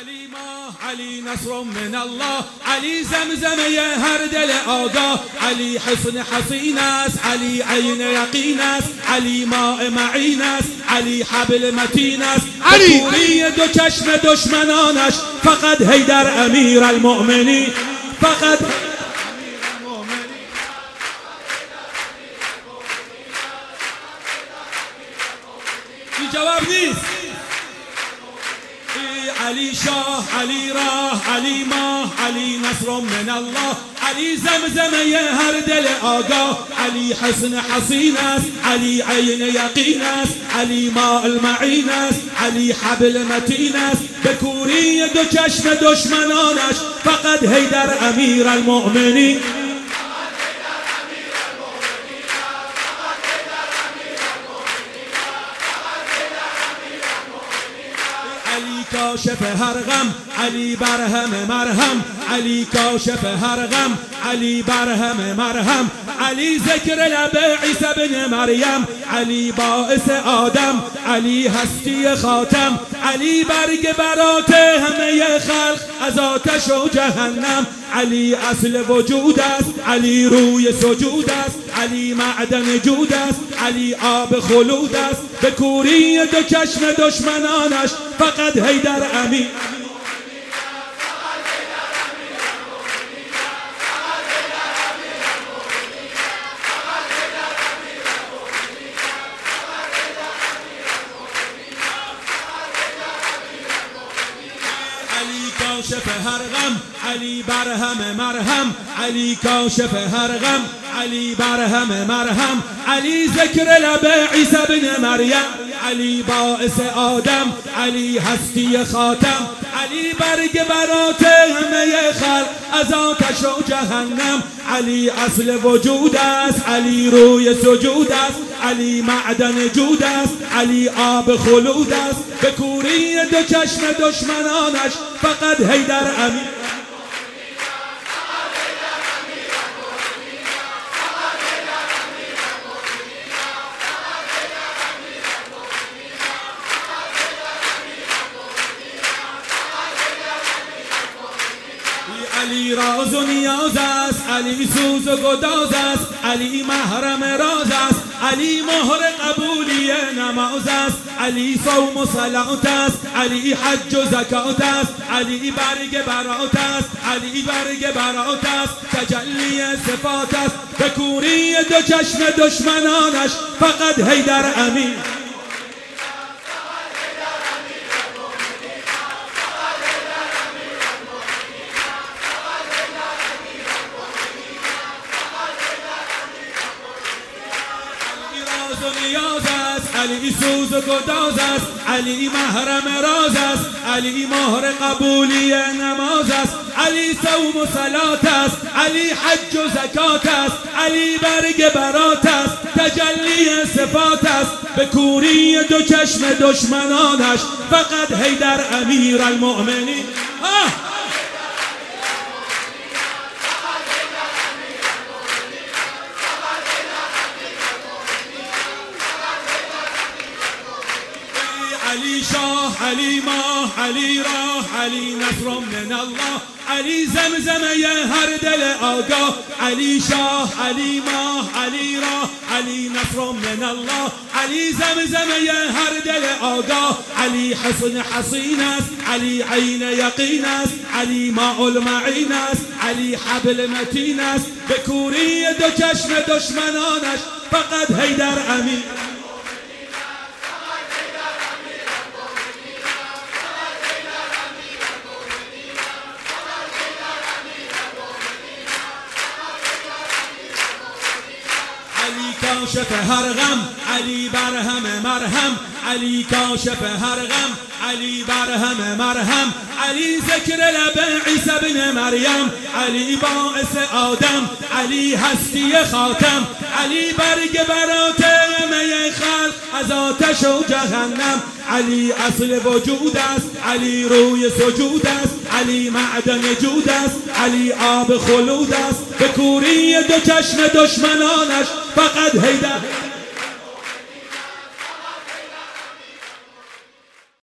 علی ماه، علی نصر من الله، علی زمزمه هر دل آگاه، علی حصن حصین است، علی عین یقین است، علی ماء معین است، علی حبل متین است، علی کوری دو چشم دشمنانش، فقط حیدر امیر المؤمنین، فقط این جواب نیست. علی شاه، علی راه، علی ماه، علی نصر من الله، علی زمزمه هر دل آگاه، علی حصن حصین است، علی عین یقین است، علی ماء المعین است، علی حبل متین است، به کوری دو چشم دشمنانش، فقط حیدر امیر المؤمنین. علی کاشف هر غم، علی برهم مرهم، علی کاشف هر غم، علی برهم مرهم، علی ذکر لب عیسی بن مریم، علی باعث آدم، علی هستی خاتم، علی برگ برات همه خلق از آتش و جهنم، علی اصل وجود است، علی روی سجود است، علی معدن جود است، علی آب خلود است، به کوری دو چشم دشمنانش، فقط حیدر امیر. علی کاشف هر غم، علی برهم مرهم، علی کاشف هر غم، علی برهم مرهم، علی ذکر لب عیسی بن مریم، علی باعث آدم، علی هستی خاتم، علی برگ برات همه خلق از آتش و جهنم، علی اصل وجود است، علی روی سجود است، علی معدن جود است، علی آب خلود است، به کوری دو چشم دشمنانش، فقط حیدر امیر. علی راز و نیاز است، علی سوز و گداز است، علی محرم راز است، علی مهر قبولی نماز است، علی صوم و صلات است، علی حج و زکات است، علی برگ برات است، علی برگ برات است، تجلی صفات است، به کوری دو چشم دشمنانش، فقط حیدر امیر. نیاز است، علی سوز و گداز است، علی محرم راز است، علی مهر قبولی نماز است، علی صوم و صلات است، علی حج و زکات است، علی برگ برات است، تجلی صفات است، به کوری دو چشم دشمنانش، فقط حیدر امیر المؤمنین. علی شاه، علی ماه، علی راه، علی نصر من الله، علی زمزمه هر دل آگاه، علی شاه، علی ماه، علی راه، علی نصر من الله، علی زمزمه هر دل آگاه، علی حصن حصین است، علی عین یقین است، علی ماء المعین است، علی حبل متین است، به کوری دو چشم دشمنانش، فقط حیدر امیر. علی کاشف هر غم، علی برهم مرهم، علی کاشف هر غم، علی برهم مرهم، علی ذکر لب عیسی بن مریم، علی باعث آدم، علی هستی خاتم، علی برگ برات همه خلق از آتش و جهنم، علی اصل وجود است، علی روی سجود است، علی معدن جود است، علی آب خلود است، به کوری دو چشم دشمنانش، فقط حیدر